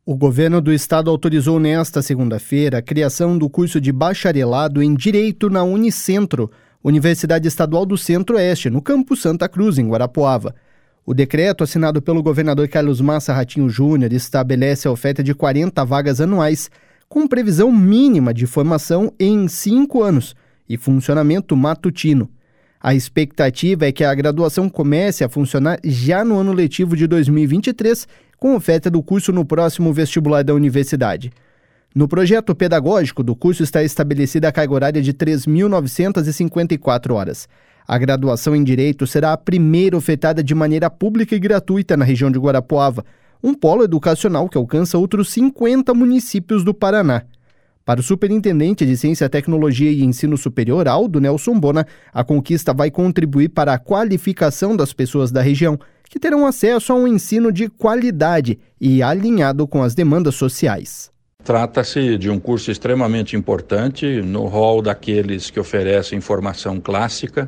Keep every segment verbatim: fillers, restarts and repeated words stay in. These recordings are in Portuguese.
O governo do estado autorizou nesta segunda-feira a criação do curso de bacharelado em Direito na Unicentro, Universidade Estadual do Centro-Oeste, no campus Santa Cruz, em Guarapuava. O decreto, assinado pelo governador Carlos Massa Ratinho Júnior, estabelece a oferta de quarenta vagas anuais, com previsão mínima de formação em cinco anos e funcionamento matutino. A expectativa é que a graduação comece a funcionar já no ano letivo de dois mil e vinte e três, com oferta do curso no próximo vestibular da universidade. No projeto pedagógico do curso está estabelecida a carga horária de três mil novecentas e cinquenta e quatro horas. A graduação em Direito será a primeira ofertada de maneira pública e gratuita na região de Guarapuava, um polo educacional que alcança outros cinquenta municípios do Paraná. Para o superintendente de Ciência, Tecnologia e Ensino Superior, Aldo Nelson Bona, a conquista vai contribuir para a qualificação das pessoas da região, que terão acesso a um ensino de qualidade e alinhado com as demandas sociais. Trata-se de um curso extremamente importante no rol daqueles que oferecem formação clássica,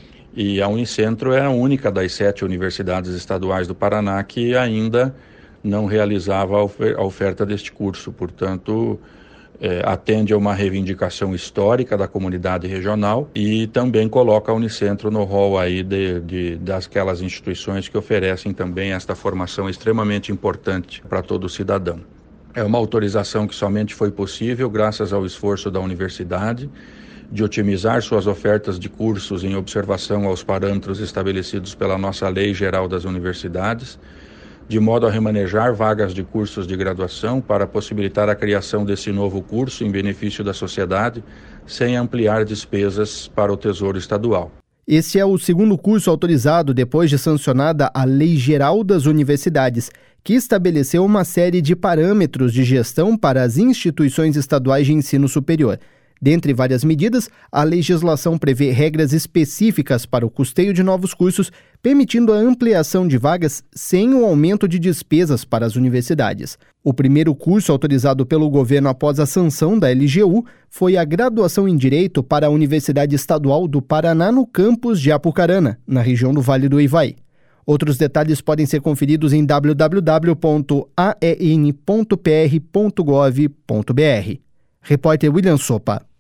e a Unicentro é a única das sete universidades estaduais do Paraná que ainda não realizava a oferta deste curso. Portanto, é, atende a uma reivindicação histórica da comunidade regional e também coloca a Unicentro no rol aí de, de, daquelas instituições que oferecem também esta formação extremamente importante para todo cidadão. É uma autorização que somente foi possível graças ao esforço da universidade de otimizar suas ofertas de cursos em observação aos parâmetros estabelecidos pela nossa Lei Geral das Universidades, de modo a remanejar vagas de cursos de graduação para possibilitar a criação desse novo curso em benefício da sociedade, sem ampliar despesas para o Tesouro Estadual. Esse é o segundo curso autorizado depois de sancionada a Lei Geral das Universidades, que estabeleceu uma série de parâmetros de gestão para as instituições estaduais de ensino superior. Dentre várias medidas, a legislação prevê regras específicas para o custeio de novos cursos, permitindo a ampliação de vagas sem o aumento de despesas para as universidades. O primeiro curso autorizado pelo governo após a sanção da L G U foi a graduação em Direito para a Universidade Estadual do Paraná no campus de Apucarana, na região do Vale do Ivaí. Outros detalhes podem ser conferidos em w w w ponto a e n ponto p r ponto gov ponto b r. Repórter William Sopa.